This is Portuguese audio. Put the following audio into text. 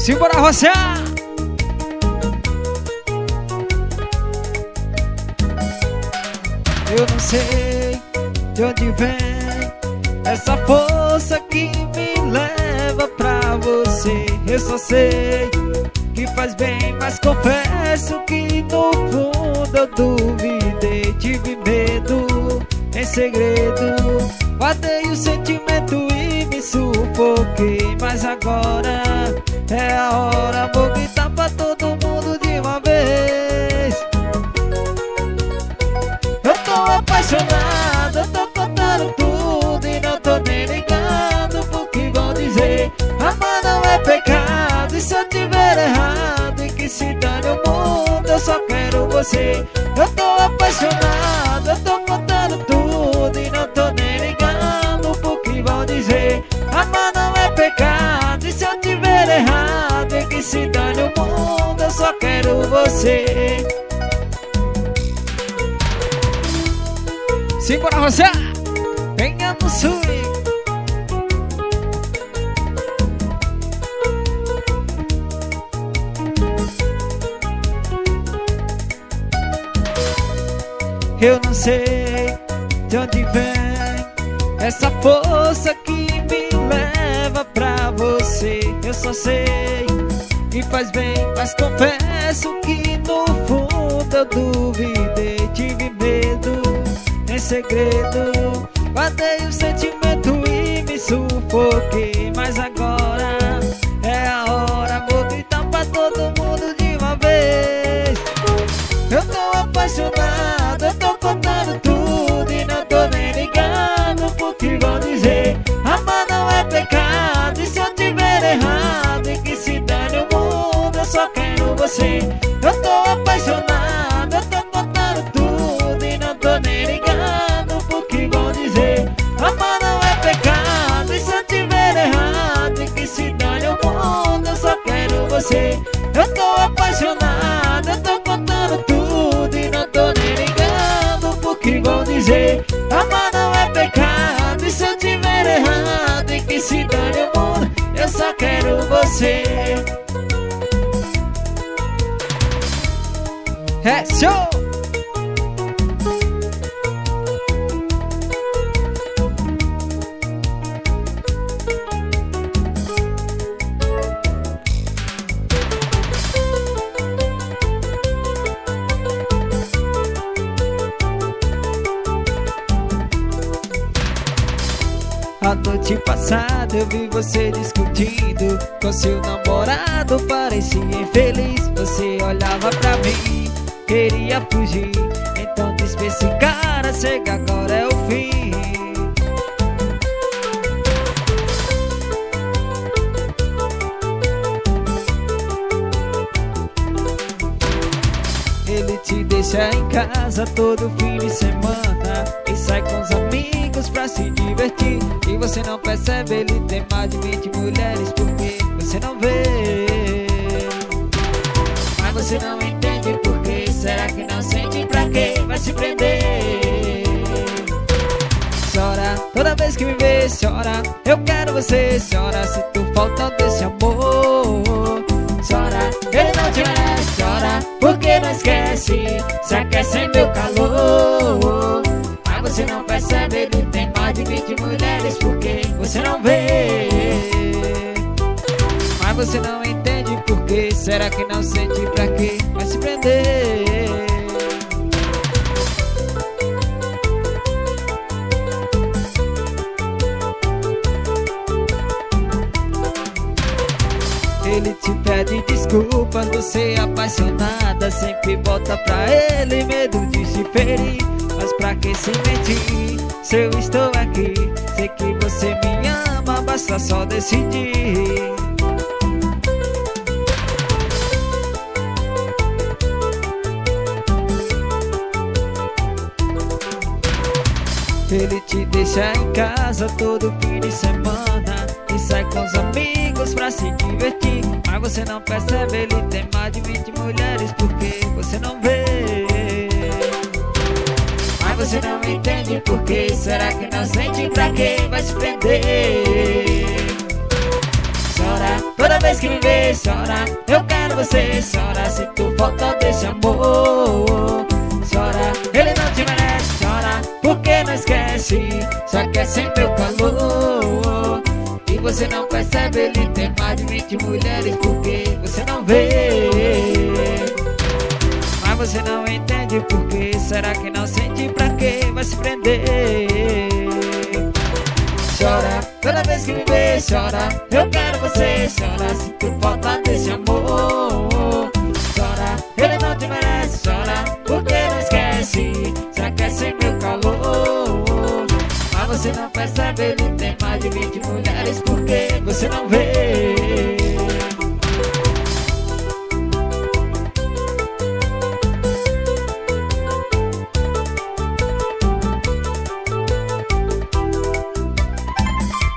Simbora roçar! Eu não sei de onde vem essa força que me leva pra você. Eu só sei que faz bem, mas confesso que no fundo eu duvidei. Tive medo em segredo, guardei o sentimento e me sufoquei. Mas agora é a hora, vou gritar pra todo mundo de uma vez. Eu tô apaixonado, eu tô contando tudo e não tô nem ligando pro que vão dizer. Amar não é pecado, e se eu tiver errado e que se dane o mundo, eu só quero você. Eu tô apaixonado, eu tô contando tudo e não tô nem ligando pro que vão dizer. Amar não é pecado, e se eu tiver errado e que se dane o mundo, eu só quero você. Simbora, Rosé! Venha no swing! Eu não sei de onde vem essa força que me leva pra você. Eu só sei que faz bem, mas confesso que no fundo eu duvidei. Tive medo em segredo, guardei o sentimento e me sufoquei. Mas agora é a hora, vou gritar pra todo mundo de uma vez. Eu tô apaixonado, eu tô contando tudo e não tô nem ligando pro que vão dizer. Amar não é pecado, e se eu tiver errado e que se dane o mundo, eu só quero você. Eu tô apaixonado, eu tô contando tudo e não tô nem ligando pro que vão dizer. Amar não é pecado, e se eu tiver errado e que se dane o mundo, eu só quero você. Eu tô apaixonado, eu tô contando tudo e não tô nem ligando pro que vão dizer. Amar não é pecado, e se eu tiver errado e que se dane o mundo, eu só quero você. É show! A noite passada eu vi você discutindo com seu namorado, parecia infeliz. Você olhava pra mim, queria fugir, então disse esse cara, chega agora é o fim. Ele te deixa em casa todo fim de semana e sai com os amigos pra se divertir. E você não percebe, ele tem mais de 20 mulheres, porque você não vê. Mas você não entende por quê. Será que não sente pra quê? Vai se prender. Chora toda vez que me vê, chora. Eu quero você, chora. Se tu falta desse amor, chora. Ele não te merece, chora. Porque não esquece, se aquece em meu calor. Mas você não percebe, ele tem mais de 20 mulheres, porque você não vê. Mas você não entende por quê. Será que não sente pra quê? Vai se prender. Ele te pede desculpas, você é apaixonada, sempre volta pra ele, medo de se ferir. Mas pra que se mentir, se eu estou aqui, sei que você me ama, basta só decidir. Ele te deixa em casa todo fim de semana e sai com os amigos pra se divertir. Mas você não percebe, ele tem mais de 20 mulheres, porque você não vê. Mas você não entende por quê. Será que não sente pra quê? Vai se prender. Chora toda vez que me vê chora, eu quero você. Chora, sinto falta desse amor. Chora, ele não te merece. Chora, porque não esquece, só quer sem meu calor. E você não percebe, ele tem mais de 20 mulheres, porque você não vê. Mas você não entende por quê. Será que não sente pra quê? Vai se prender. Chora, toda vez que me vê chora, eu quero você. Chora, sinto falta desse amor. Chora, ele não te merece. Chora, porque não esquece, só quer sem meu calor. Mas você não percebe, ele tem mais de 20 mulheres, porque você não vê.